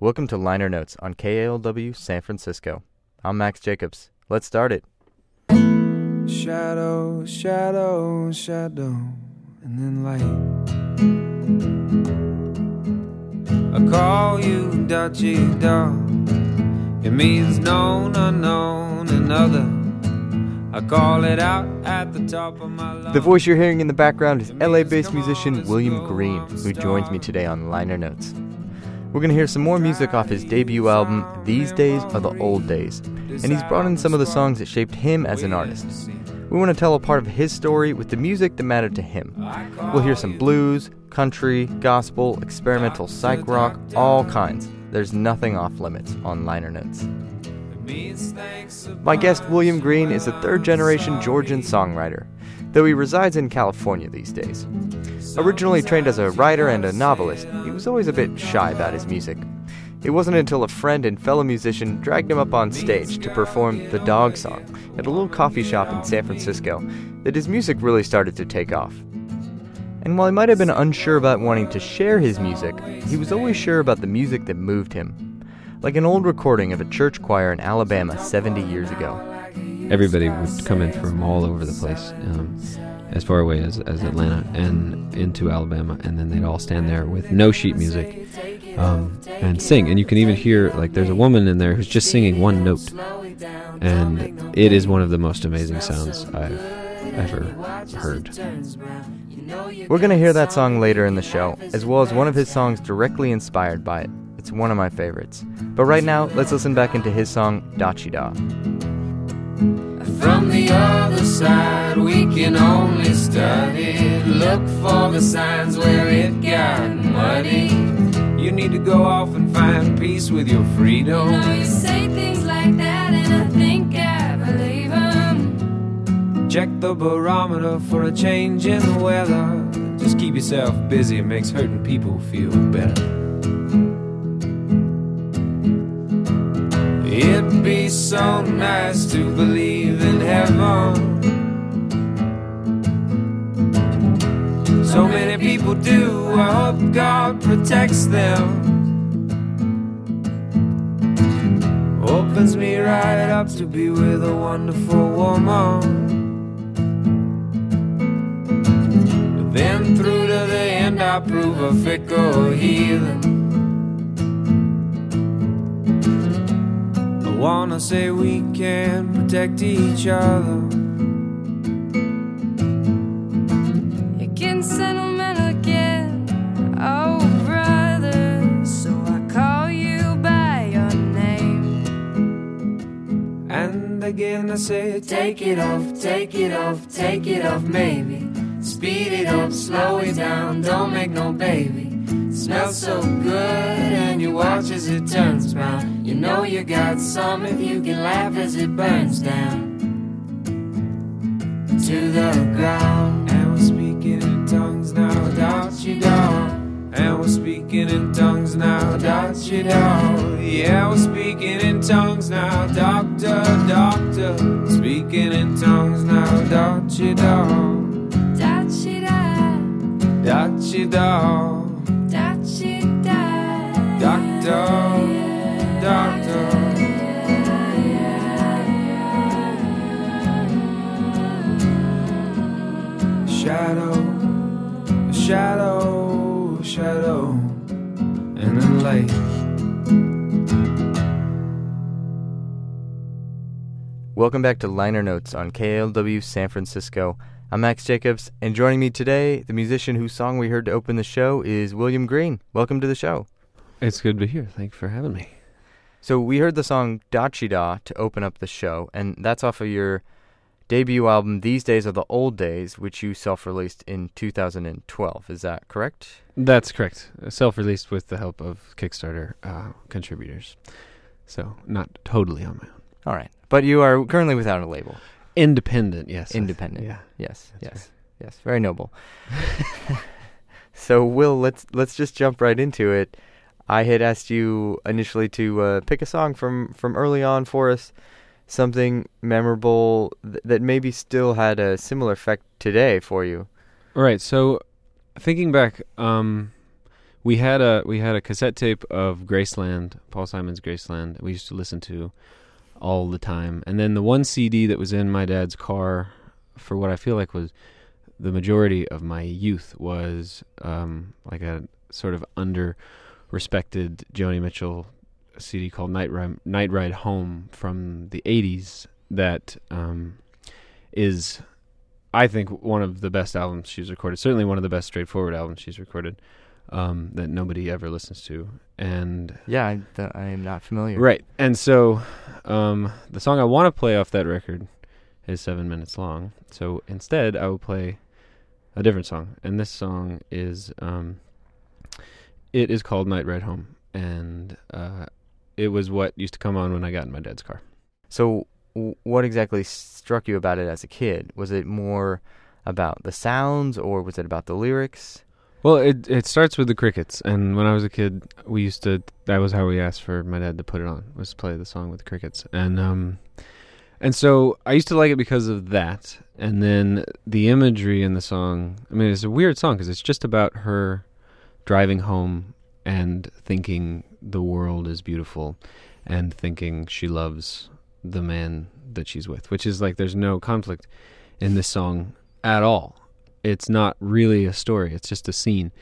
Welcome to Liner Notes on KALW San Francisco. I'm Max Jacobs. Let's start it. Shadow, shadow, shadow, and then light. I call you Dutchie Dog. It means known, unknown, another. I call it out at the top of my lungs. The voice you're hearing in the background is LA-based musician William Green, who joins me today on Liner Notes. We're going to hear some more music off his debut album, These Days Are the Old Days, and he's brought in some of the songs that shaped him as an artist. We want to tell a part of his story with the music that mattered to him. We'll hear some blues, country, gospel, experimental psych rock, all kinds. There's nothing off limits on Liner Notes. My guest, William Green, is a third-generation Georgian songwriter, though he resides in California these days. Originally trained as a writer and a novelist, he was always a bit shy about his music. It wasn't until a friend and fellow musician dragged him up on stage to perform The Dog Song at a little coffee shop in San Francisco that his music really started to take off. And while he might have been unsure about wanting to share his music, he was always sure about the music that moved him. Like an old recording of a church choir in Alabama 70 years ago. Everybody would come in from all over the place, as far away as Atlanta and into Alabama, and then they'd all stand there with no sheet music and sing. And you can even hear, like, there's a woman in there who's just singing one note, and it is one of the most amazing sounds I've ever heard. We're going to hear that song later in the show, as well as one of his songs directly inspired by it. It's one of my favorites. But right now, let's listen back into his song, Dotchie Da. From the other side, we can only study. Look for the signs where it got muddy. You need to go off and find peace with your freedom. You know you say things like that and I think I believe them. Check the barometer for a change in the weather. Just keep yourself busy, it makes hurting people feel better. It'd be so nice to believe in heaven. So many people do, I hope God protects them. Opens me right up to be with a wonderful woman. But then through to the end I prove a fickle heathen. I wanna say we can protect each other. You're getting sentimental again, oh brother. So I call you by your name. And again I say, take it off, take it off, take it off, maybe. Speed it up, slow it down, don't make no baby. Smells so good and you watch as it turns brown. You know you got some if you can laugh as it burns down to the ground. And we're speaking in tongues now, Dotchie Dog. And we're speaking in tongues now, Dotchie Dog. Yeah, we're speaking in tongues now, Doctor, Doctor. Speaking in tongues now, Dotchie Dog. Dotchie da, Dotchie Dog. dotchie da. Doctor, Doctor. Shadow, shadow, shadow, and then light. Welcome back to Liner Notes on KALW San Francisco. I'm Max Jacobs, and joining me today, the musician whose song we heard to open the show is William Green. Welcome to the show. It's good to be here. Thanks for having me. So we heard the song Dotchie Da to open up the show, and that's off of your debut album, These Days Are the Old Days, which you self-released in 2012. Is that correct? That's correct. Self-released with the help of Kickstarter contributors. So not totally on my own. All right. But you are currently without a label. Independent, yes. Independent. Yeah. Yes. That's Yes. Yes. Very noble. So, Will, let's just jump right into it. I had asked you initially to pick a song from early on for us, something memorable that maybe still had a similar effect today for you. Right. So, thinking back, we had a cassette tape of Graceland, Paul Simon's Graceland. We used to listen to all the time. And then the one CD that was in my dad's car for what I feel like was the majority of my youth was like a sort of under-respected Joni Mitchell CD called Night Ride Home from the 80s that is, I think, one of the best albums she's recorded. Certainly one of the best straightforward albums she's recorded that nobody ever listens to. And Yeah, I am not familiar. right. And so the song I want to play off that record is 7 minutes long. So instead, I will play a different song. And this song is, it is called Night Ride Home. And it was what used to come on when I got in my dad's car. So what exactly struck you about it as a kid? Was it more about the sounds, or was it about the lyrics? Well, it starts with the crickets, and when I was a kid, that was how we asked for my dad to put it on, was play the song with the crickets. And so I used to like it because of that, and then the imagery in the song, I mean, it's a weird song because it's just about her driving home and thinking the world is beautiful and thinking she loves the man that she's with, which is like there's no conflict in this song at all. It's not really a story. It's just a scene.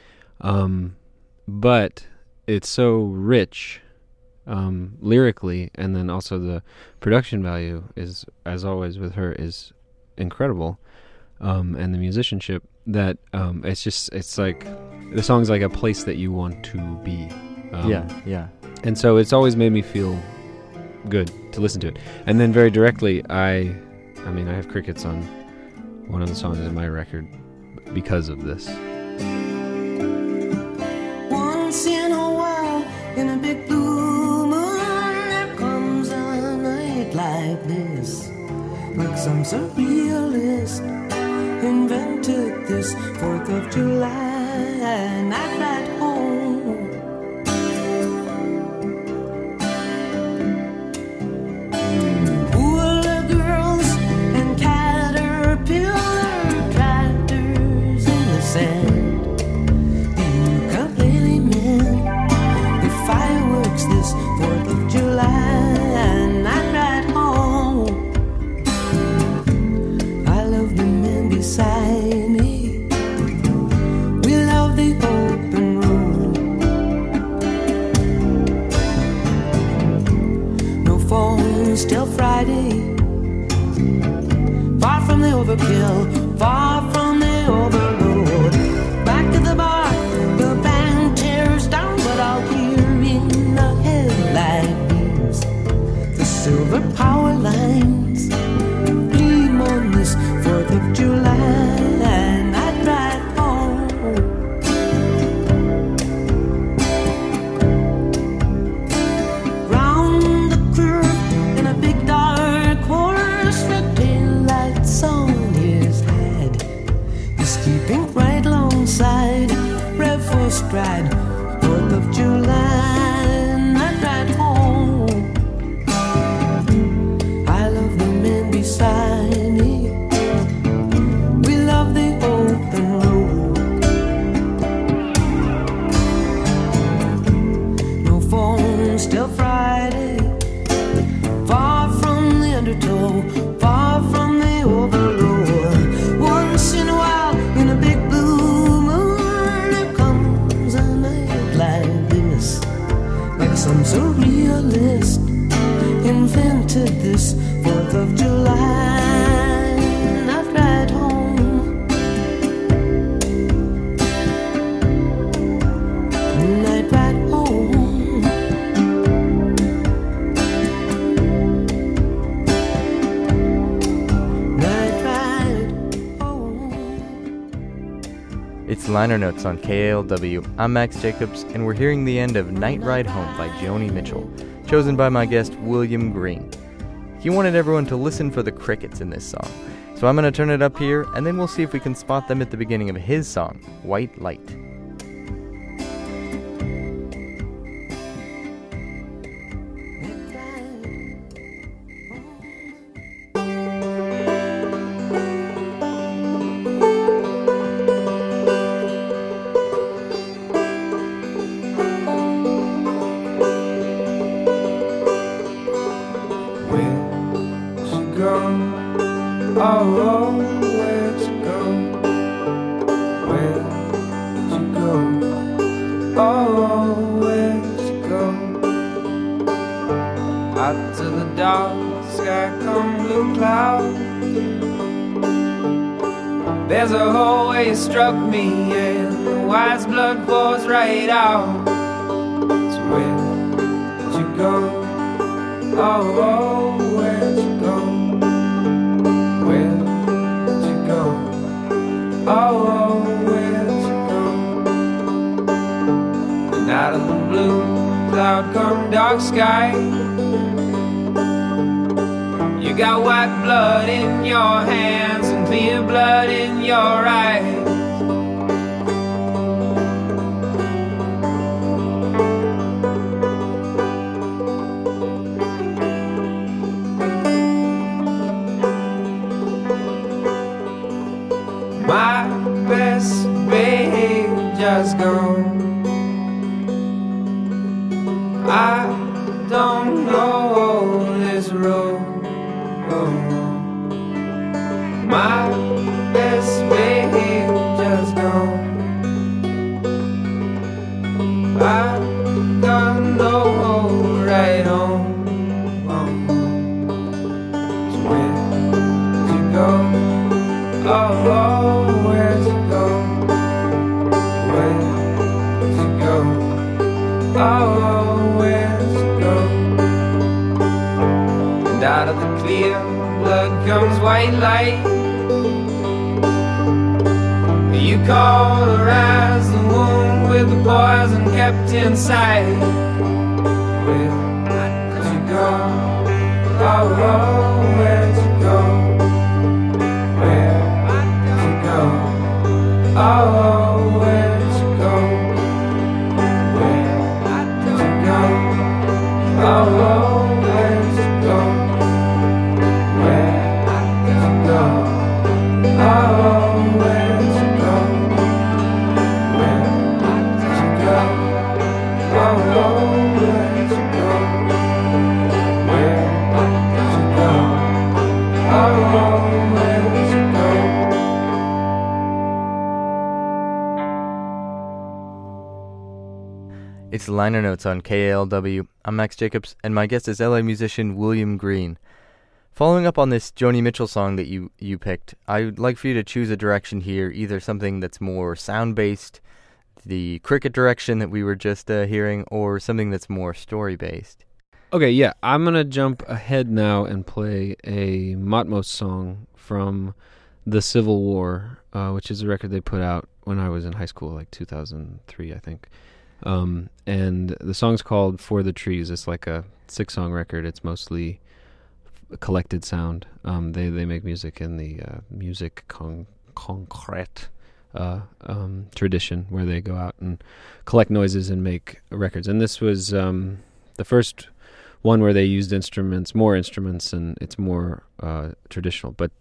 But it's so rich lyrically, and then also the production value is, as always with her, is incredible. And the musicianship that it's like the song's like a place that you want to be. Yeah. And so it's always made me feel good to listen to it. And then very directly, I have crickets on one of the songs in my record because of this. Once in a while, in a big blue moon, there comes a night like this. Like some surrealist invented this 4th of July night ride home. Hula girls and caterpillar tractors in the sand. The ukulele men with fireworks this 4th of July night ride home. I love the men beside me. We love the open road. No phones till Friday. Far from the overkill, far from the overload. Back to the bar, the band tears down, but I'll hear in the headlight beams the silver power lines gleam on this 4th of July night ride home. Round the curve in a big dark horse, red taillights on his head. He's keeping right alongside, rev for stride, 4th of July night ride home. I love the men beside me. We love the open road. No phones till Friday. Far from the undertow, far from the overload. Once in a while, in a big blue moon, there comes a night like this. Like some surrealist invented this 4th of July night ride home. Night ride home. Night ride home. It's Liner Notes on KALW. I'm Max Jacobs, and we're hearing the end of Night Ride Home by Joni Mitchell, chosen by my guest William Green. He wanted everyone to listen for the crickets in this song, so I'm going to turn it up here, and then we'll see if we can spot them at the beginning of his song, White Light. Oh, where'd you go? Where'd you go? Oh, where'd you go? Out to the dark sky come blue clouds. There's a hole where you struck me, and the wise blood pours right out. So where'd you go? Oh, where'd you go? Where'd you go? Oh, where'd you go? And out of the blue cloud come dark sky. You got white blood in your hands and clear blood in your eyes. My best babe just gone. I don't know this road. My best babe just gone. I got no right on. So where'd you go? Oh, where'd you go? Where'd you go? Oh, where'd you go? And out of the clear blood comes white light. You cauterize the wound with the poison kept inside. Where'd you go? Oh, where'd you go? Where'd you go? Oh, where'd you go? Where'd you go? Oh, where'd you go? Where'd you go? Oh, where'd you go? Where'd you go? Oh, where'd you go? Where'd you go? Oh, where'd you go? It's Liner Notes on KALW. I'm Max Jacobs, and my guest is LA musician William Green. Following up on this Joni Mitchell song that you picked, I'd like for you to choose a direction here, either something that's more sound-based, the cricket direction that we were just hearing, or something that's more story-based. Okay, yeah, I'm going to jump ahead now and play a Matmos song from The Civil War, which is a record they put out when I was in high school, like 2003, I think. And the song's called For the Trees. It's like a 6-song record. It's mostly a collected sound. They make music in the musique concrète tradition, where they go out and collect noises and make records. And this was the first one where they used more instruments, and it's more traditional. But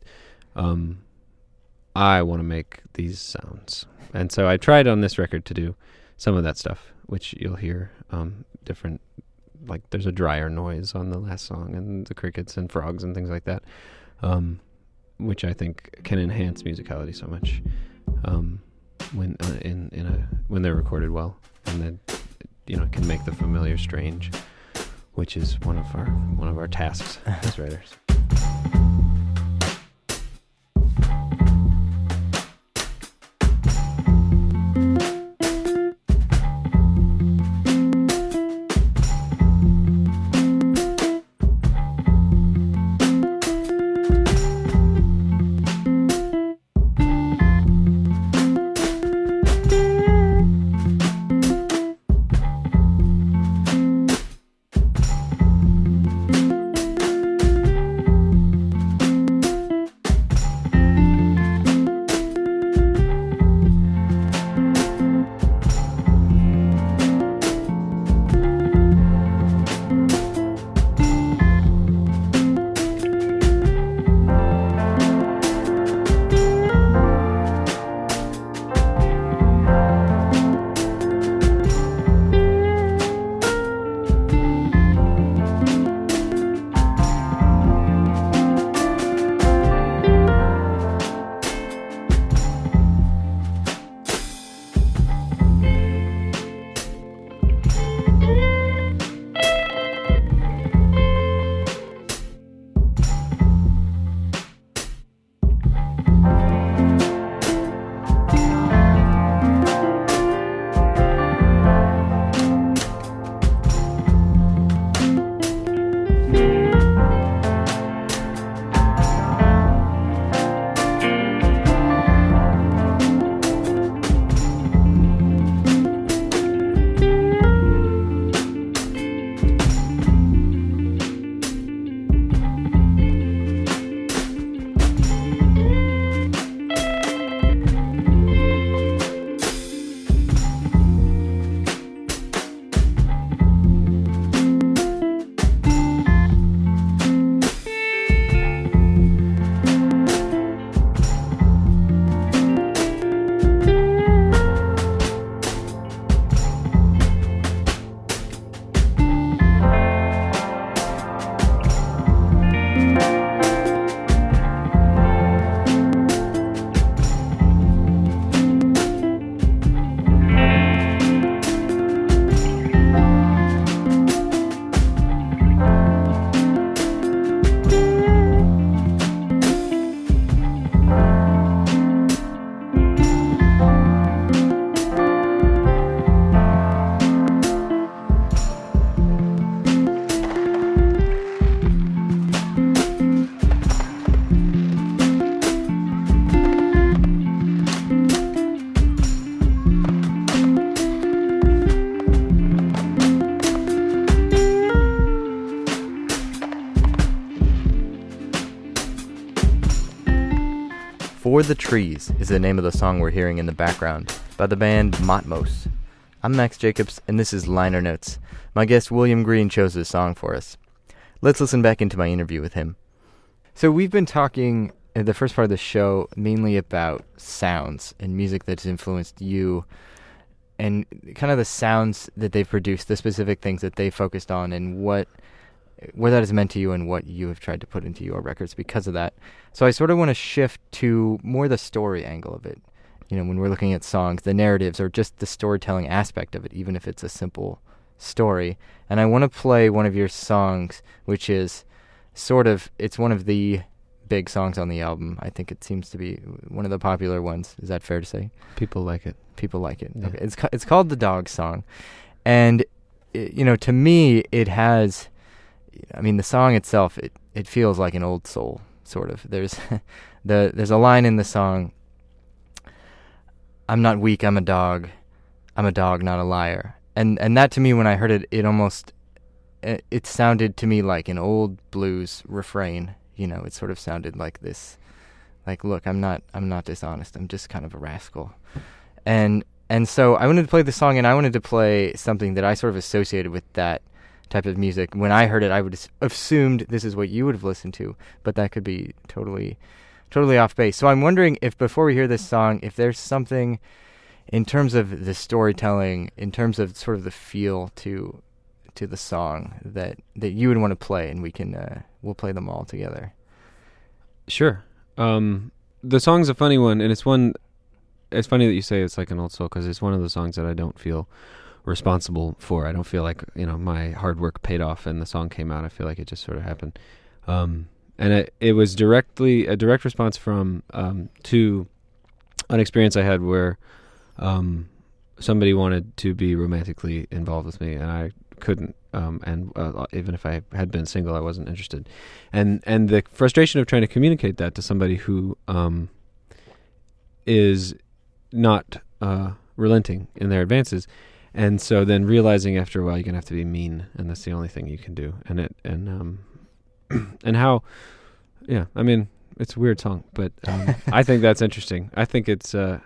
I want to make these sounds. And so I tried on this record to do some of that stuff, which you'll hear different, like there's a drier noise on the last song, and the crickets and frogs and things like that, which I think can enhance musicality so much when when they're recorded well, and then can make the familiar strange, which is one of our tasks as writers. For the Trees is the name of the song we're hearing in the background by the band Matmos. I'm Max Jacobs, and this is Liner Notes. My guest William Green chose this song for us. Let's listen back into my interview with him. So we've been talking in the first part of the show mainly about sounds and music that's influenced you and kind of the sounds that they've produced, the specific things that they focused on, and what that has meant to you and what you have tried to put into your records because of that. So I sort of want to shift to more the story angle of it. You know, when we're looking at songs, the narratives or just the storytelling aspect of it, even if it's a simple story. And I want to play one of your songs, which is it's one of the big songs on the album. I think it seems to be one of the popular ones. Is that fair to say? People like it. People like it. Yeah. Okay. It's called The Dog Song. And, to me, it has... the song itself, it feels like an old soul, sort of. There's a line in the song, "I'm not weak, I'm a dog, not a liar." And that to me, when I heard it, it sounded to me like an old blues refrain. It sort of sounded like this, like, look, I'm not dishonest, I'm just kind of a rascal. And so I wanted to play the song, and I wanted to play something that I sort of associated with that type of music. When I heard it, I would have assumed this is what you would have listened to, but that could be totally off base. So I'm wondering if, before we hear this song, if there's something in terms of the storytelling, in terms of sort of the feel to the song that you would want to play, and we'll play them all together. Sure. The song's a funny one, and it's funny that you say it's like an old soul, because it's one of the songs that I don't feel responsible for. I don't feel like my hard work paid off and the song came out. I feel like it just sort of happened, and it was a direct response from to an experience I had where somebody wanted to be romantically involved with me, and I couldn't, and even if I had been single, I wasn't interested, and the frustration of trying to communicate that to somebody who is not relenting in their advances. And so then realizing after a while you're gonna have to be mean, and that's the only thing you can do. And how, yeah, it's a weird song, but I think that's interesting. I think it's that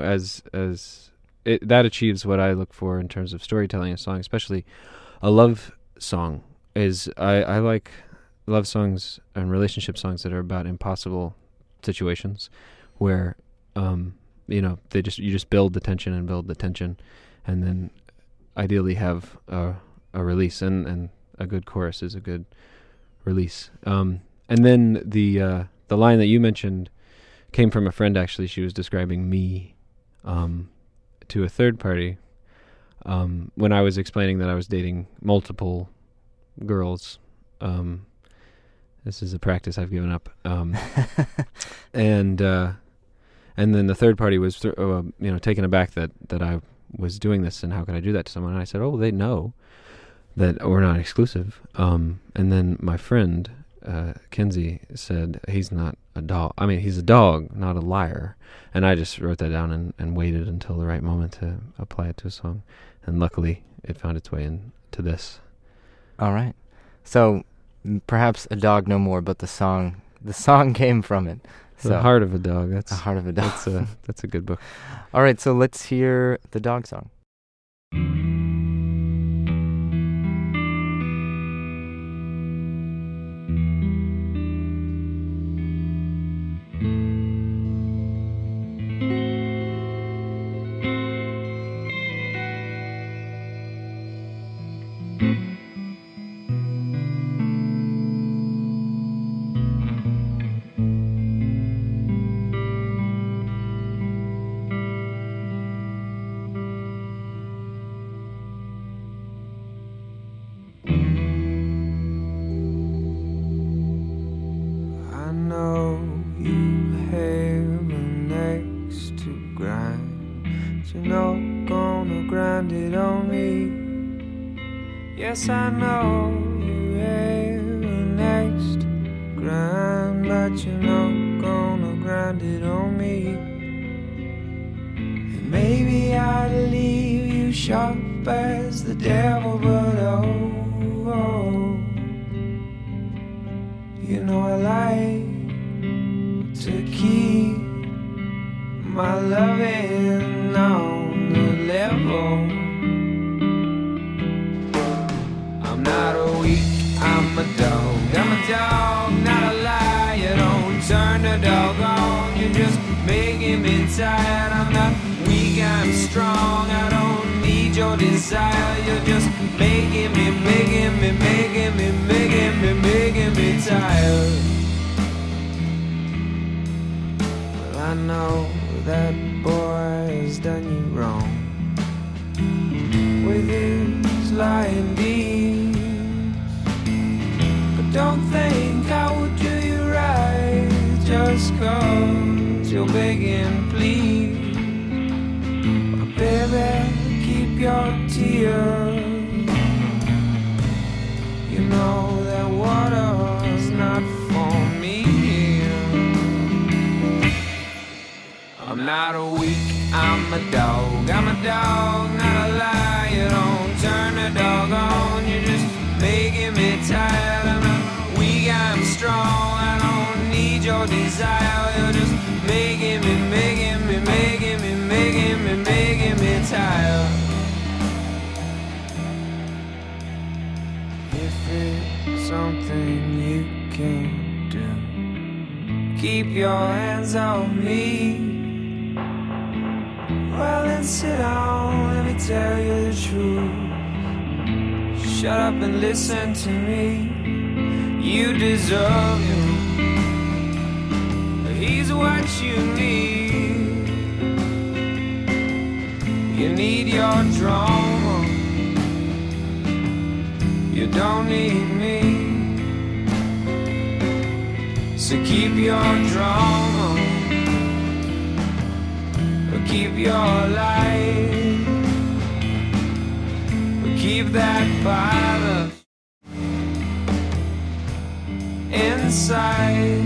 achieves what I look for in terms of storytelling a song, especially a love song. I like love songs and relationship songs that are about impossible situations where you just build the tension and build the tension, and then ideally have a release, and a good chorus is a good release. And then the line that you mentioned came from a friend, actually. She was describing me to a third party when I was explaining that I was dating multiple girls. This is a practice I've given up. And then the third party was taken aback that I was doing this, and how could I do that to someone? And I said, oh, they know that we're not exclusive. And then my friend, Kenzie, said, he's not a dog. He's a dog, not a liar. And I just wrote that down and waited until the right moment to apply it to a song. And luckily, it found its way into this. All right. So perhaps A Dog No More, but the song came from it. So, The Heart of a Dog. The Heart of a Dog. That's a good book. All right, so let's hear The Dog Song. Yes, I know you have an axe to grind, but you're not gonna grind it on me. And maybe I'd leave you sharp as the devil, but oh, you know I like to keep my loving on the level. I'm not a weak, I'm a dog. I'm a dog, not a lie. You don't turn the dog on, you're just making me tired. I'm not weak, I'm strong. I don't need your desire. You're just making me tired. Well, I know that boy has done you wrong with his lying deeds, but don't think I would do you right just 'cause you're begging, please. But baby, keep your tears. You know that water's not for me. I'm not a weak, I'm a dog. I'm a dog, not a lie. You don't turn the dog on, you're just making me tired. I'm not weak, I'm strong. I don't need your desire. You're just making me tired. If it's something you can do, keep your hands on me. Well, then sit down, let me tell you the truth. Shut up and listen to me. You deserve him. He's what you need. You need your drama. You don't need me. So keep your drama. Keep your life, keep that fire inside.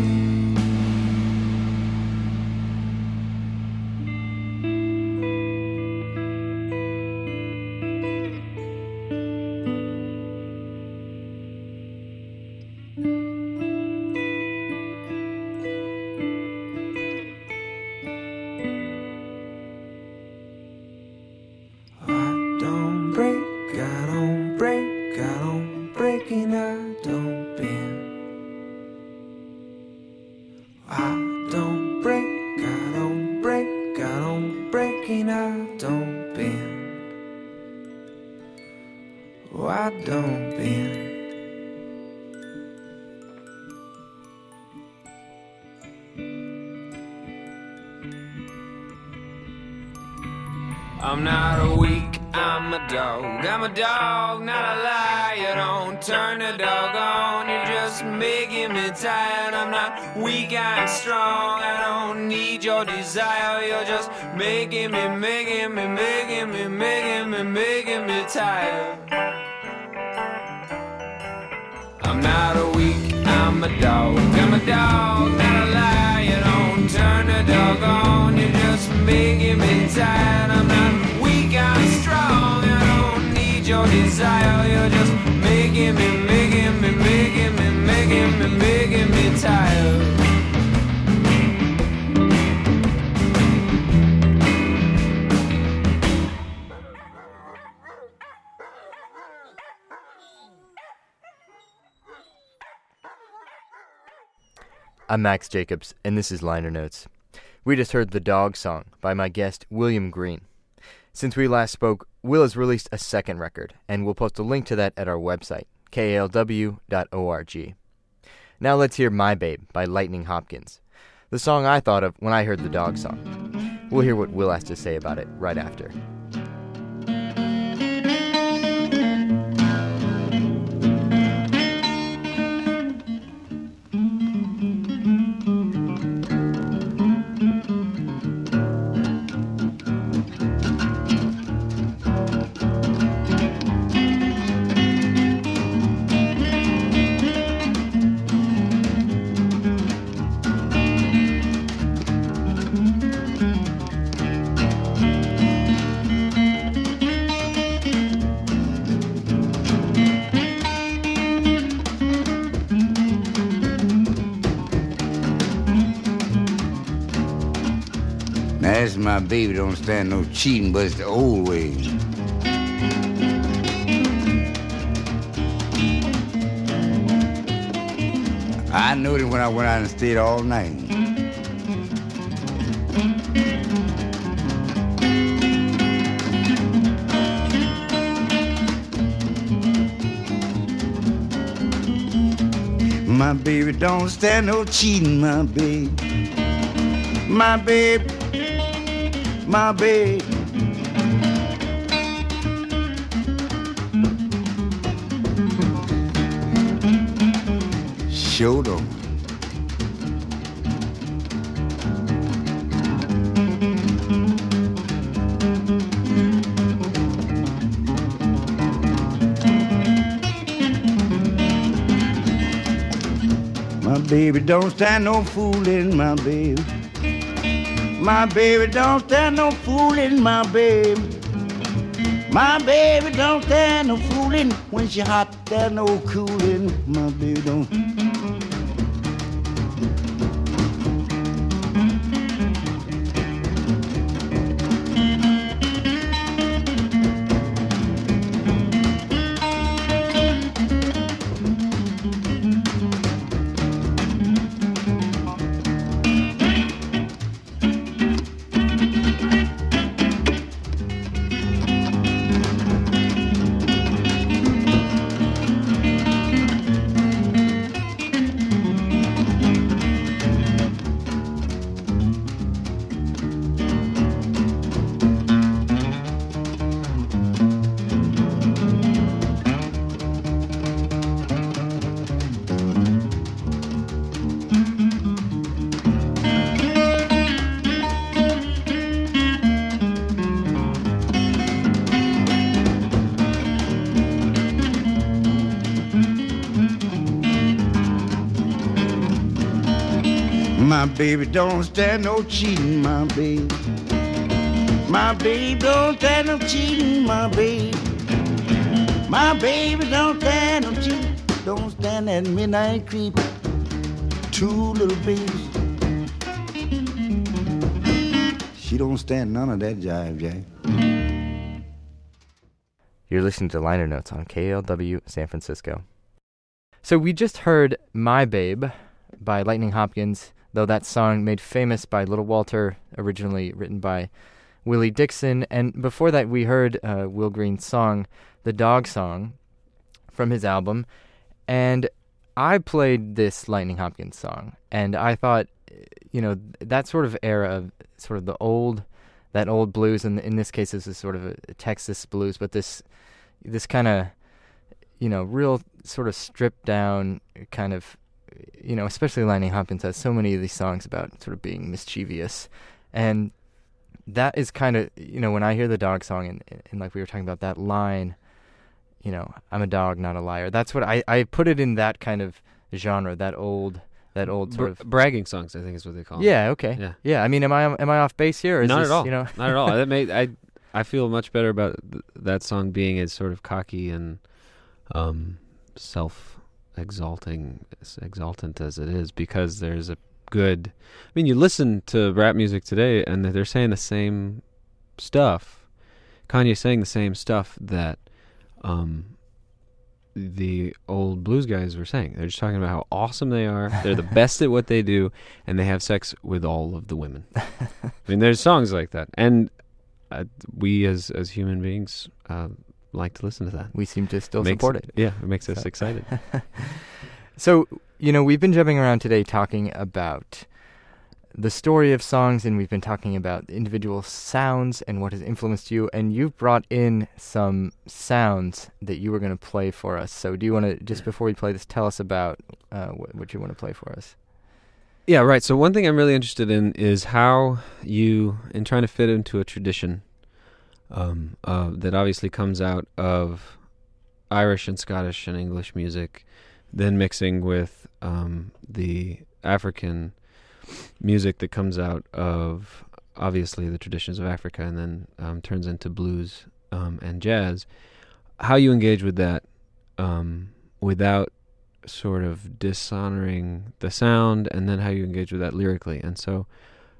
I'm not a weak, I'm a dog. I'm a dog, not a lie. You don't turn the dog on, you're just making me tired. I'm not weak, I'm strong. I don't need your desire. You're just making me tired. I'm not a weak, I'm a dog. I'm a dog, not a lie. You don't turn the dog on, you're just making me tired. I'm not weak, I'm strong. I don't need your desire. You're just making me tired. I'm Max Jacobs, and this is Liner Notes. We just heard The Dog Song by my guest, William Green. Since we last spoke, Will has released a second record, and we'll post a link to that at our website, kalw.org. Now let's hear My Babe by Lightning Hopkins, the song I thought of when I heard The Dog Song. We'll hear what Will has to say about it right after. Yes, my baby don't stand no cheating, but it's the old way. I noticed when I went out and stayed all night. My baby don't stand no cheating, my baby. My baby, my baby. Sure don't. My baby don't stand no fooling, my baby. My baby don't stand no fooling, my baby. My baby don't stand no fooling. When she hot, there's no cooling. My baby don't. My baby don't stand no cheating, my baby. My baby don't stand no cheating, my baby. My baby don't stand no cheating. Don't stand that midnight creep. Two little babies. She don't stand none of that jive, Jack. You're listening to Liner Notes on KLW San Francisco. So we just heard My Babe by Lightning Hopkins, though that song made famous by Little Walter, originally written by Willie Dixon. And before that, we heard Will Green's song, The Dog Song, from his album. And I played this Lightning Hopkins song, and I thought, you know, that sort of era of sort of that old blues, and in this case, this is sort of a Texas blues, but this kind of, you know, real sort of stripped down kind of, you know, especially Lightning Hopkins has so many of these songs about sort of being mischievous. And that is kind of, you know, when I hear the dog song and like we were talking about that line, you know, I'm a dog, not a liar. That's what I put it in, that kind of genre, that old sort of bragging songs, I think is what they call them. Yeah, okay. Yeah. I mean, am I off base here? Or is Not this, at all. You know? Not at all. That made I feel much better about that song being as sort of cocky and exaltant as it is, because there's a good, I mean, you listen to rap music today and they're saying the same stuff. Kanye's saying the same stuff that the old blues guys were saying. They're just talking about how awesome they are, they're the best at what they do, and they have sex with all of the women. I mean, there's songs like that, and we as human beings like to listen to that. We seem to still support it. Yeah, it makes us excited. So, you know, we've been jumping around today talking about the story of songs, and we've been talking about individual sounds and what has influenced you, and you've brought in some sounds that you were going to play for us. So do you want to, just before we play this, tell us about what you want to play for us? Yeah, right. So one thing I'm really interested in is how you, in trying to fit into a tradition that obviously comes out of Irish and Scottish and English music, then mixing with the African music that comes out of obviously the traditions of Africa, and then turns into blues and jazz, how you engage with that without sort of dishonoring the sound, and then how you engage with that lyrically. And so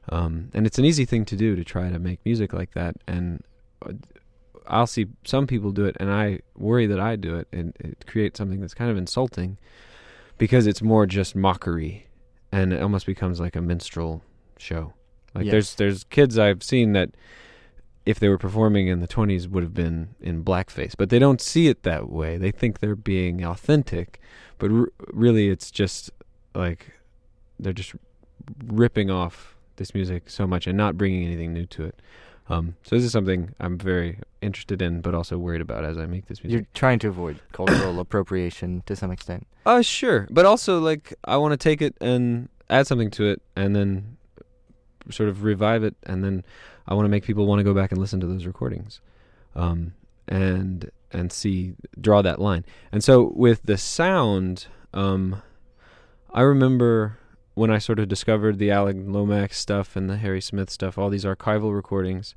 And it's an easy thing to do, to try to make music like that. And I'll see some people do it, and I worry that I do it, and it creates something that's kind of insulting, because it's more just mockery, and it almost becomes like a minstrel show. Like there's kids I've seen that, if they were performing in the 20s, would have been in blackface, but they don't see it that way. They think they're being authentic, but really it's just like they're just ripping off this music so much and not bringing anything new to it. So this is something I'm very interested in, but also worried about as I make this music. You're trying to avoid cultural appropriation to some extent. Sure. But also, like, I want to take it and add something to it, and then sort of revive it, and then I want to make people want to go back and listen to those recordings, and draw that line. And so with the sound, I remember when I sort of discovered the Alan Lomax stuff and the Harry Smith stuff, all these archival recordings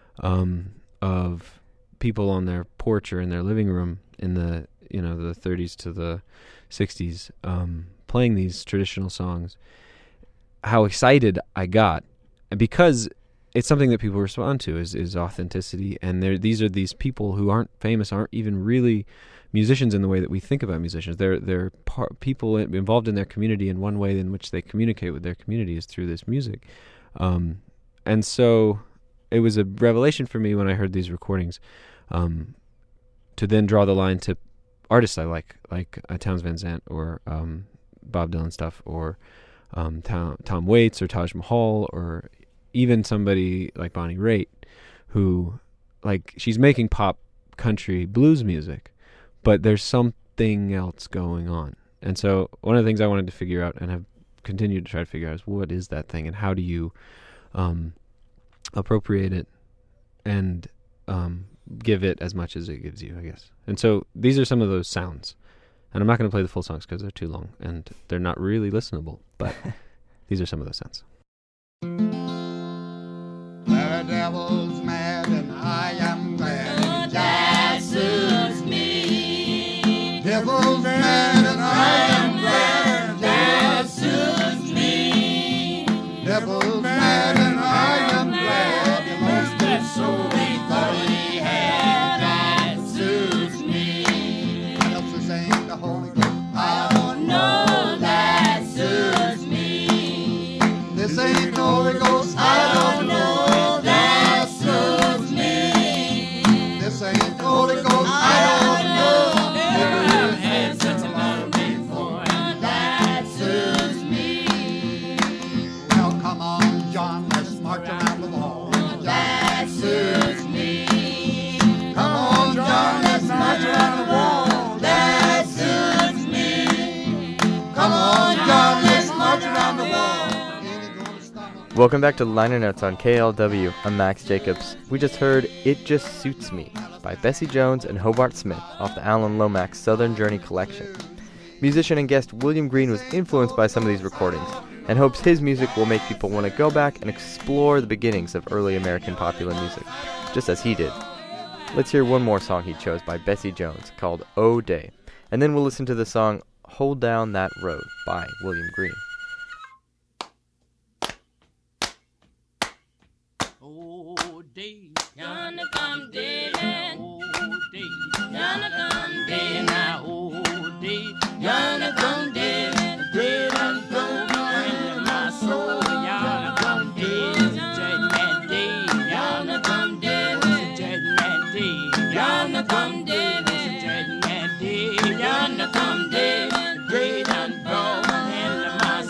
of people on their porch or in their living room in the 30s to the 60s, playing these traditional songs, how excited I got. And because it's something that people respond to is authenticity, and these are these people who aren't famous, aren't even really musicians in the way that we think about musicians. They're people involved in their community, and one way in which they communicate with their community is through this music. And so it was a revelation for me when I heard these recordings, to then draw the line to artists I like Townes Van Zandt or Bob Dylan stuff, or Tom Waits or Taj Mahal, or even somebody like Bonnie Raitt, who, like, she's making pop country blues music, but there's something else going on. And so one of the things I wanted to figure out, and have continued to try to figure out, is what is that thing, and how do you appropriate it and give it as much as it gives you, I guess. And so these are some of those sounds. And I'm not going to play the full songs because they're too long and they're not really listenable, but these are some of those sounds. The devil's mad and I am glad. That suits me. Devil's mad and I am glad. That suits me. Devil's mad and I am glad. He lost his soul he thought he had. That suits me. What else is saying the Holy Ghost? I don't No, that suits me. This ain't the Holy Ghost. I don't know. That suits me. This ain't the Holy Ghost. I don't know. Never had such a lot before. That suits me. Well, come on, John, let's march around the wall. That suits me. Come on, John, let's march around the wall. That suits me. Come on, John, let's march around the wall. Ain't it gonna stop? Welcome back to Liner Notes on KLW. I'm Max Jacobs. We just heard It Just Suits Me by Bessie Jones and Hobart Smith off the Alan Lomax Southern Journey collection. Musician and guest William Green was influenced by some of these recordings and hopes his music will make people want to go back and explore the beginnings of early American popular music, just as he did. Let's hear one more song he chose by Bessie Jones called Oh Day, and then we'll listen to the song Hold Down That Road by William Green. Oh, day, Gonna come dating. oh, day, Gonna come day, dating. now, oh, day, Gonna come dating. day done go into my soul. Yana come day, dreading that day. Gonna come dating. Dreading that day. Gonna come dating. Dreading that day. Gonna come dating. Day done go into my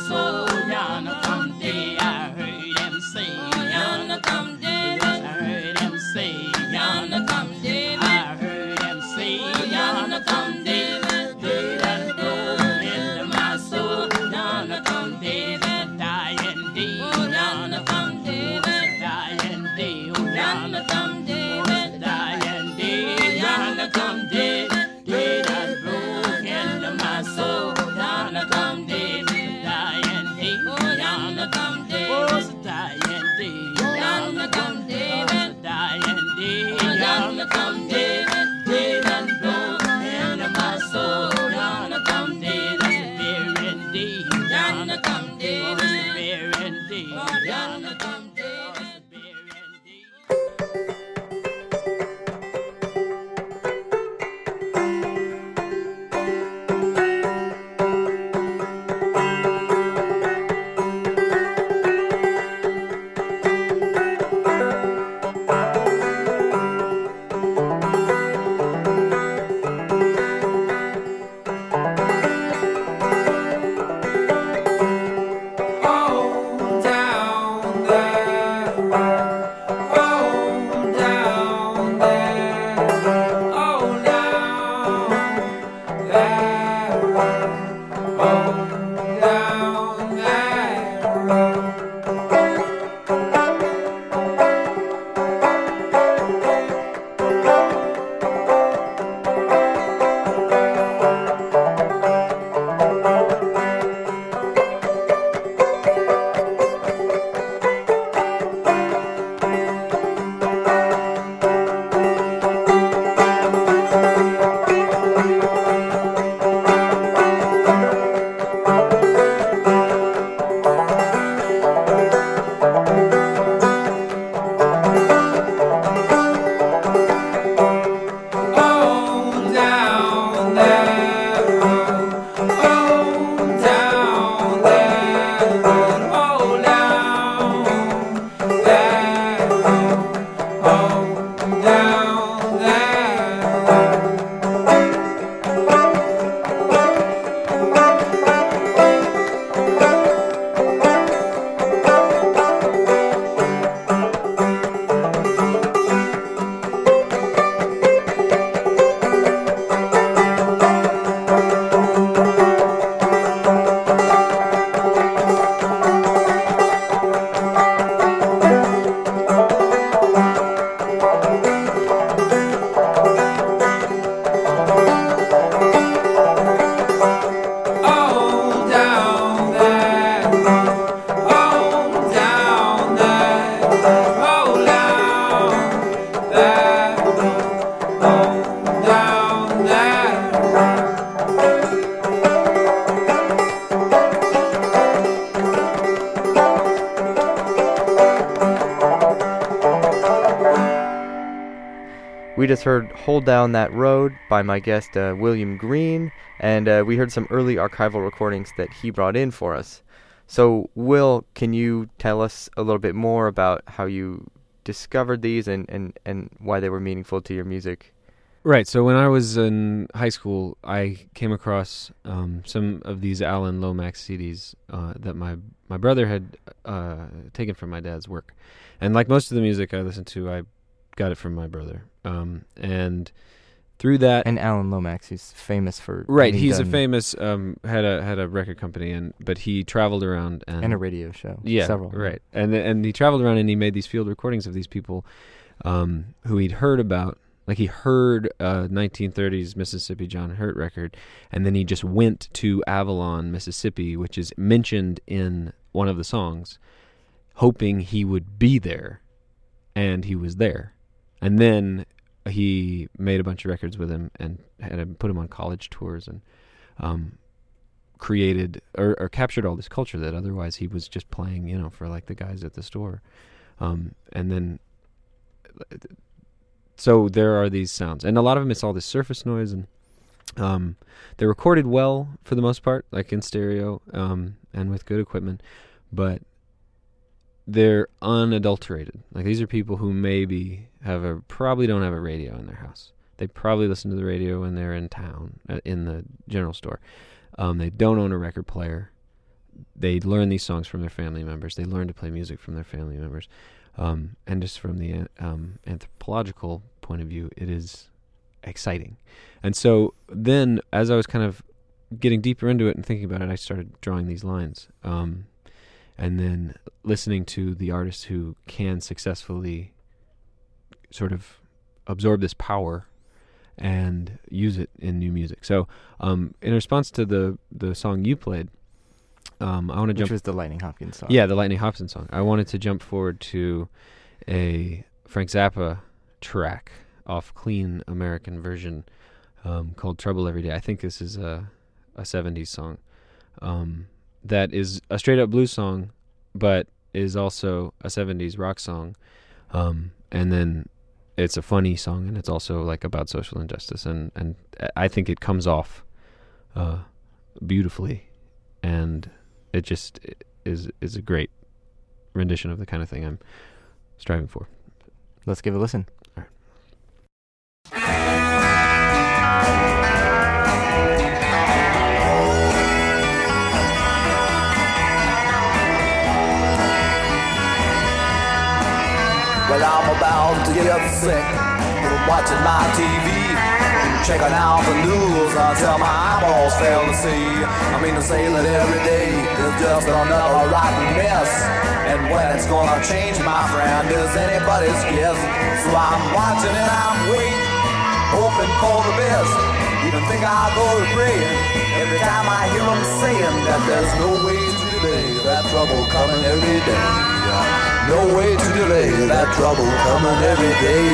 We just heard Hold Down That Road by my guest William Green, and we heard some early archival recordings that he brought in for us. So, Will, can you tell us a little bit more about how you discovered these and why they were meaningful to your music? Right. So when I was in high school, I came across some of these Alan Lomax CDs that my brother had taken from my dad's work. And like most of the music I listened to, I got it from my brother. And through that, and Alan Lomax, he's famous for he's a famous had a record company, but he traveled around and a radio show. Yeah, several. Right. And he traveled around and he made these field recordings of these people who he'd heard about. Like he heard a 1930s Mississippi John Hurt record, and then he just went to Avalon, Mississippi, which is mentioned in one of the songs, hoping he would be there, and he was there. And then he made a bunch of records with him and had him put him on college tours and created or captured all this culture that otherwise he was just playing, for like the guys at the store. And then... So there are these sounds, and a lot of them it's all this surface noise, and they're recorded well for the most part, like in stereo and with good equipment, but they're unadulterated. Like these are people who maybe probably don't have a radio in their house. They probably listen to the radio when they're in town, in the general store. They don't own a record player. They learn these songs from their family members. They learn to play music from their family members. And just from the anthropological point of view, it is exciting. And so then, as I was kind of getting deeper into it and thinking about it, I started drawing these lines. And then listening to the artists who can successfully sort of absorb this power and use it in new music. So in response to the song you played, I want to jump... Which was the Lightning Hopkins song. Yeah, the Lightning Hopkins song. I wanted to jump forward to a Frank Zappa track off Clean American version called Trouble Every Day. I think this is a 70s song that is a straight-up blues song, but is also a 70s rock song. And then it's a funny song, and it's also like about social injustice. And I think it comes off beautifully, and it just is a great rendition of the kind of thing I'm striving for. Let's give it a listen. All right. Well, I'm about to get sick from watching my TV. Checking out the news until my eyeballs fail to see. I mean to say that every day is just another rotten mess. And when it's gonna change, my friend, is anybody's guess. So I'm watching and I'm waiting, hoping for the best. Even think I'll go to praying every time I hear them saying that there's no way to delay that trouble coming every day. No way to delay that trouble coming every day.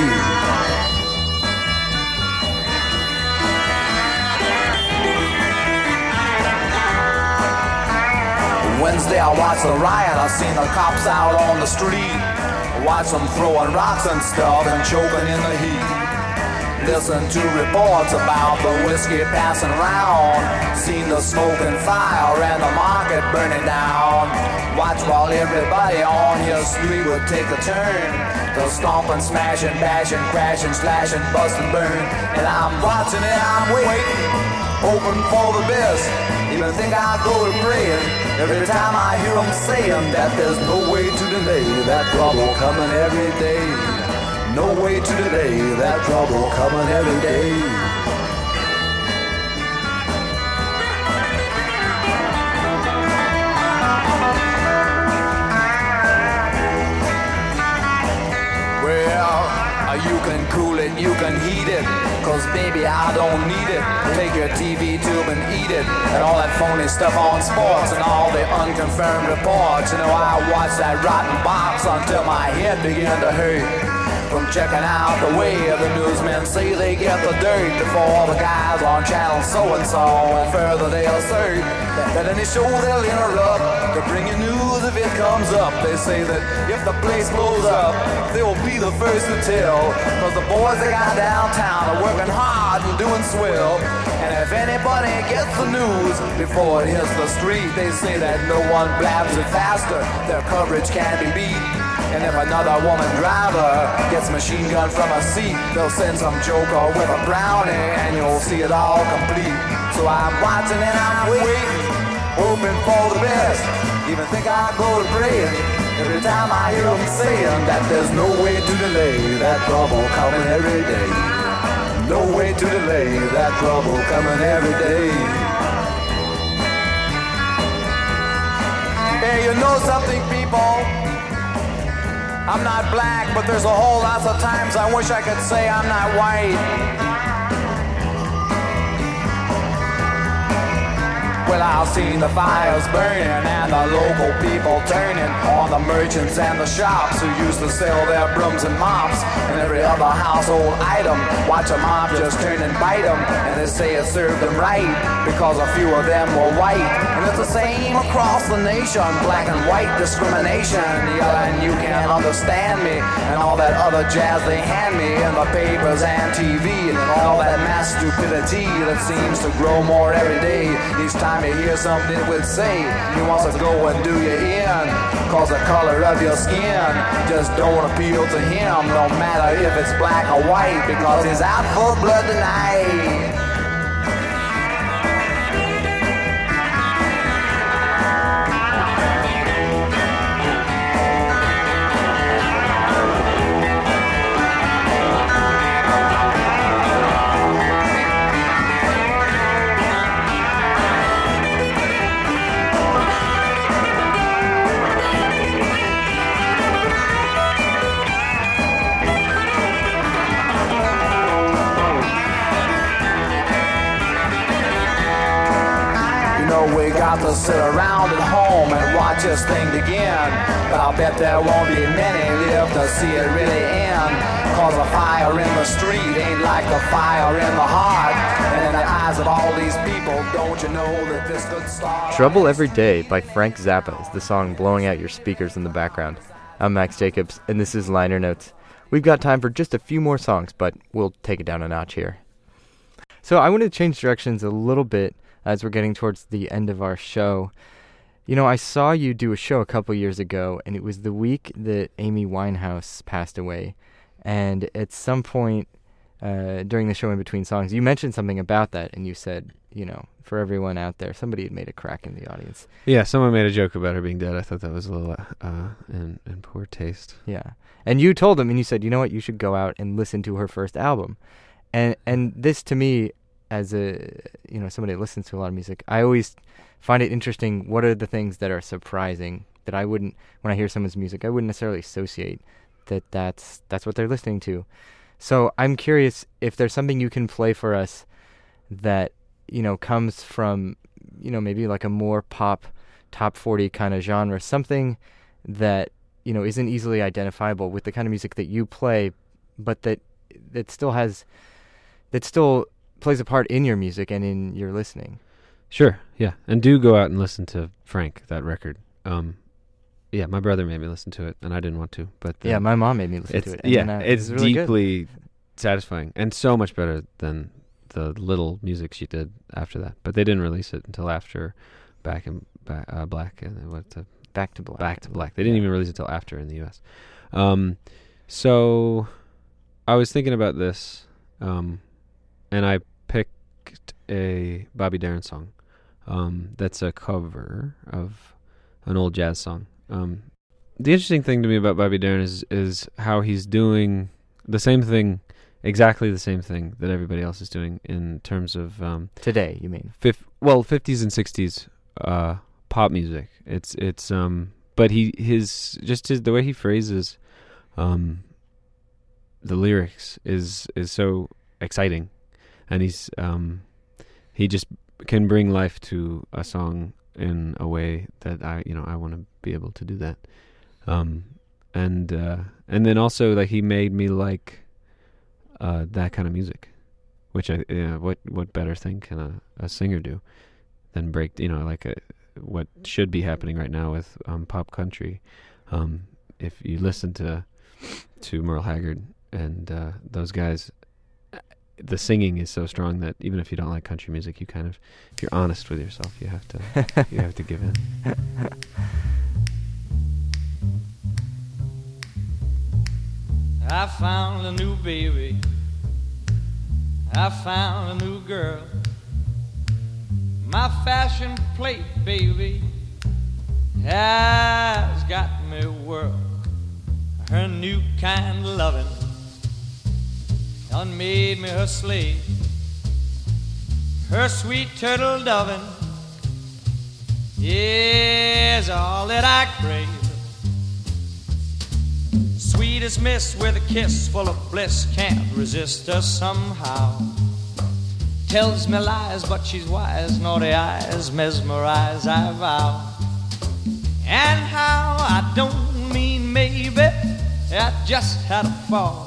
Wednesday I watched the riot, I seen the cops out on the street. Watch them throwing rocks and stuff and choking in the heat. Listen to reports about the whiskey passing around. Seen the smoke and fire and the market burning down. Watch while everybody on your street would take a turn. They'll stomp and smash and bash and crash and slash and bust and burn. And I'm watching and I'm waiting, hoping for the best. Even think I'll go to praying every time I hear them saying that there's no way to delay that trouble coming every day. No way to delay that trouble coming every day. You can cool it, you can heat it, cause baby I don't need it. Take your TV tube and eat it, and all that phony stuff on sports and all the unconfirmed reports. You know, I watched that rotten box until my head began to hurt. from checking out the way the newsmen say they get the dirt before the guys on channel so-and-so. And further they'll assert that any show they'll interrupt to bring you news if it comes up. They say that if the place blows up, they will be the first to tell, cause the boys they got downtown are working hard and doing swell. And if anybody gets the news before it hits the street, they say that no one blabs it faster, their coverage can't be beat. And if another woman driver gets machine gun from a seat, they'll send some joker with a brownie and you'll see it all complete. So I'm watching and I'm waiting, hoping for the best. Even think I'll go to praying every time I hear them saying that there's no way to delay that trouble coming every day. No way to delay that trouble coming every day. Hey, you know something, people? I'm not black, but there's a whole lot of times I wish I could say I'm not white. Well, I've seen the fires burning and the local people turning on the merchants and the shops who used to sell their brooms and mops and every other household item. Watch a mob just turn and bite them, and they say it served them right because a few of them were white. And it's the same across the nation, black and white discrimination. Yeah, and you can't understand me and all that other jazz they hand me in the papers and TV and all that mass stupidity that seems to grow more every day. Each time you hear something would say he wants to go and do you in, cause the color of your skin just don't appeal to him, no matter if it's black or white, because he's out for blood tonight. We got to sit around at home and watch this thing begin, but I'll bet there won't be many live to see it really end, cause the fire in the street ain't like the fire in the heart, and in the eyes of all these people, don't you know that this could start? Trouble Every Day by Frank Zappa is the song blowing out your speakers in the background. I'm Max Jacobs, and this is Liner Notes. We've got time for just a few more songs, but we'll take it down a notch here. So I want to change directions a little bit as we're getting towards the end of our show. You know, I saw you do a show a couple years ago, and it was the week that Amy Winehouse passed away. And at some point during the show in between songs, you mentioned something about that, and you said, you know, for everyone out there, somebody had made a crack in the audience. Yeah, someone made a joke about her being dead. I thought that was a little in poor taste. Yeah. And you told them, and you said, you know what, you should go out and listen to her first album. And this, to me, as somebody that listens to a lot of music, I always find it interesting. What are the things that are surprising that I wouldn't, when I hear someone's music, I wouldn't necessarily associate that's what they're listening to. So I'm curious if there's something you can play for us that, you know, comes from, you know, maybe like a more pop, top 40 kind of genre, something that, you know, isn't easily identifiable with the kind of music that you play, but that still plays a part in your music and in your listening. Sure, yeah. And do go out and listen to Frank, that record. Yeah, my brother made me listen to it, and I didn't want to. But yeah, my mom made me listen to it. And it's really deeply satisfying, and so much better than the little music she did after that. But they didn't release it until after Back to Black. They didn't even release it until after in the U.S. So I was thinking about this, and I picked a Bobby Darin song that's a cover of an old jazz song. The interesting thing to me about Bobby Darin is how he's doing the same thing, exactly the same thing that everybody else is doing in terms of today. You mean 50s and 60s pop music. It's but the way he phrases the lyrics is so exciting, and he just can bring life to a song in a way that I want to be able to do that. and then also like he made me like that kind of music, which what better thing can a singer do than break, what should be happening right now with pop country. If you listen to Merle Haggard and those guys, the singing is so strong that even if you don't like country music, you kind of, if you're honest with yourself, you have to give in. I found a new baby, I found a new girl, my fashion plate baby has got me whirled. Her new kind of loving done made me her slave. Her sweet turtle dovin' is all that I crave. Sweetest miss with a kiss full of bliss, can't resist her somehow. Tells me lies, but she's wise, naughty eyes mesmerize, I vow. And how, I don't mean maybe, I just had a fall.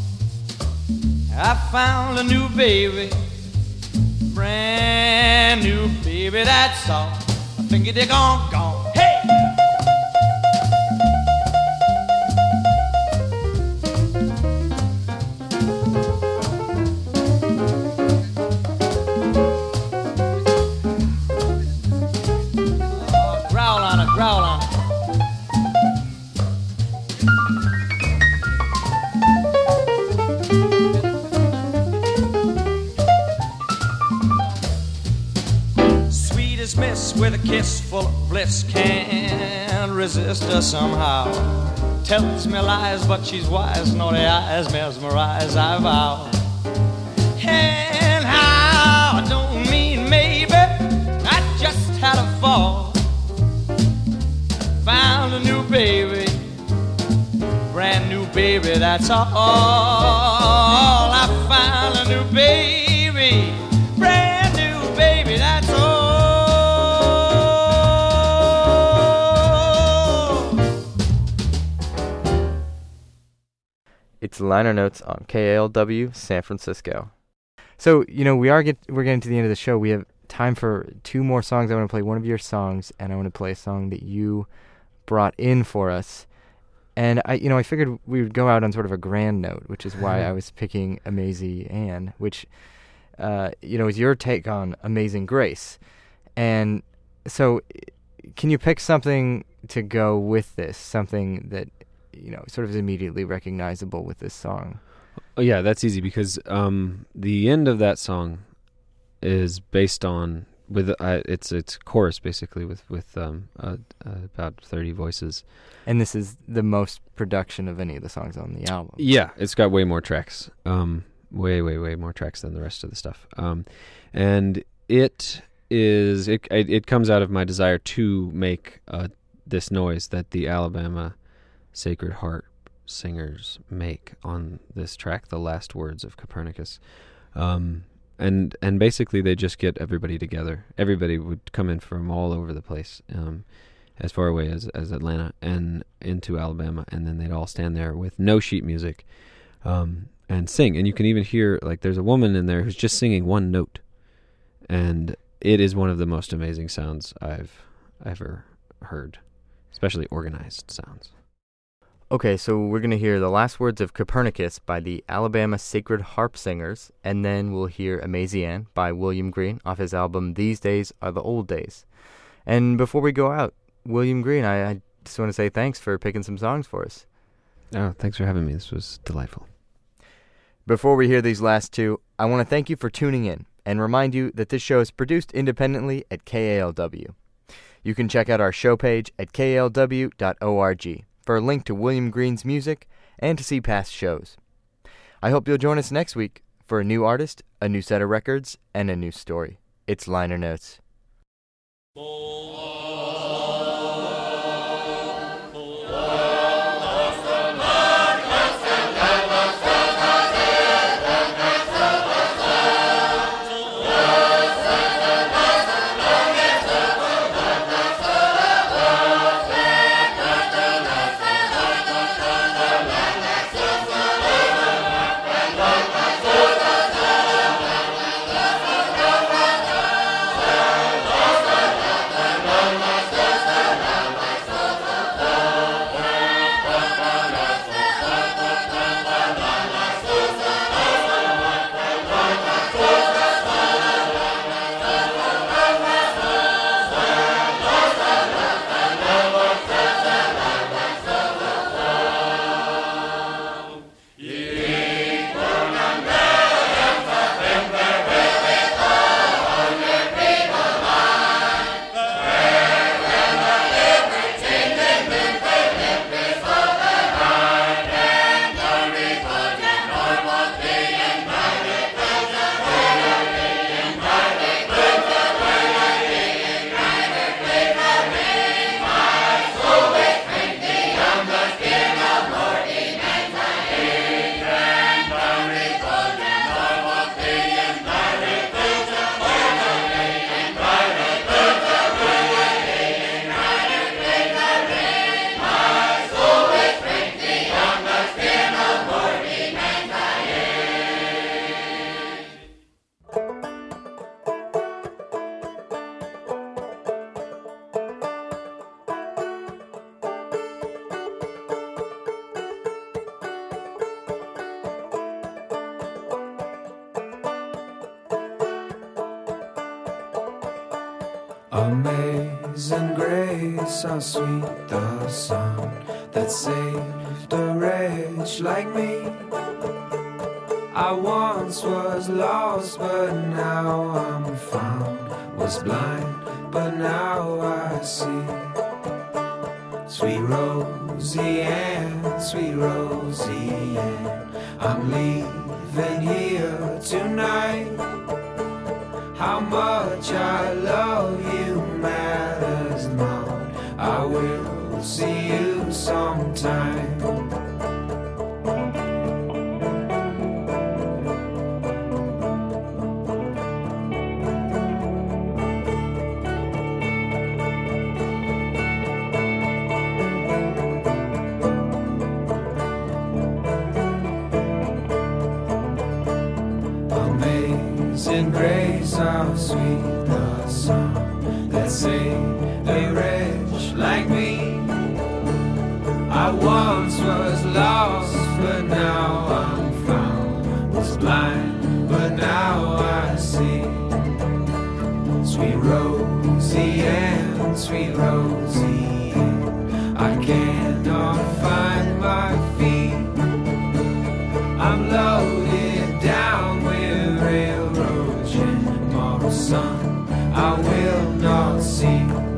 I found a new baby, brand new baby, that's all. I think they're gone, hey! Growl on it. Sweetest miss with a kiss full of bliss, can't resist her somehow. Tells me lies, but she's wise, naughty eyes mesmerize, I vow. And how, I don't mean maybe, I just had a fall. Found a new baby, brand new baby, that's all. I found a new baby, brand new baby, that's all. It's Liner Notes on KALW San Francisco. So, we're getting to the end of the show. We have time for two more songs. I want to play one of your songs, and I want to play a song that you brought in for us. And I figured we would go out on sort of a grand note, which is why I was picking Amazing Ann, which is your take on Amazing Grace. And so can you pick something to go with this, something that sort of is immediately recognizable with this song? Oh yeah, that's easy, because the end of that song is based on it's chorus basically with about 30 voices, and this is the most production of any of the songs on the album. Yeah, it's got way more tracks, way more tracks than the rest of the stuff, and it comes out of my desire to make this noise that the Alabama Sacred Harp singers make on this track, The Last Words of Copernicus. And basically they just get everybody together. Everybody would come in from all over the place, as far away as Atlanta and into Alabama, and then they'd all stand there with no sheet music and sing. And you can even hear, like, there's a woman in there who's just singing one note, and it is one of the most amazing sounds I've ever heard, especially organized sounds. Okay, so we're going to hear The Last Words of Copernicus by the Alabama Sacred Harp Singers, and then we'll hear Amazing Ann by William Green off his album These Days Are the Old Days. And before we go out, William Green, I just want to say thanks for picking some songs for us. Oh, thanks for having me. This was delightful. Before we hear these last two, I want to thank you for tuning in and remind you that this show is produced independently at KALW. You can check out our show page at kalw.org. for a link to William Green's music and to see past shows. I hope you'll join us next week for a new artist, a new set of records, and a new story. It's Liner Notes. Amazing grace, how sweet the sound that saved a wretch like me. I once was lost, but now I'm found. Was blind, but now I see. Sweet Rosie Ann, sweet Rosie Ann, I'm leaving here tonight. How much I love you matters not. I will see you sometime. Amazing grace, how sweet the sound that saved a wretch like me. I once was lost, but now I'm found. Was blind, but now I see. Sweet Rosie Ann, sweet Rosie Ann, I cannot find my feet. I'm loaded down with railroad jam. Tomorrow's sun I will not see.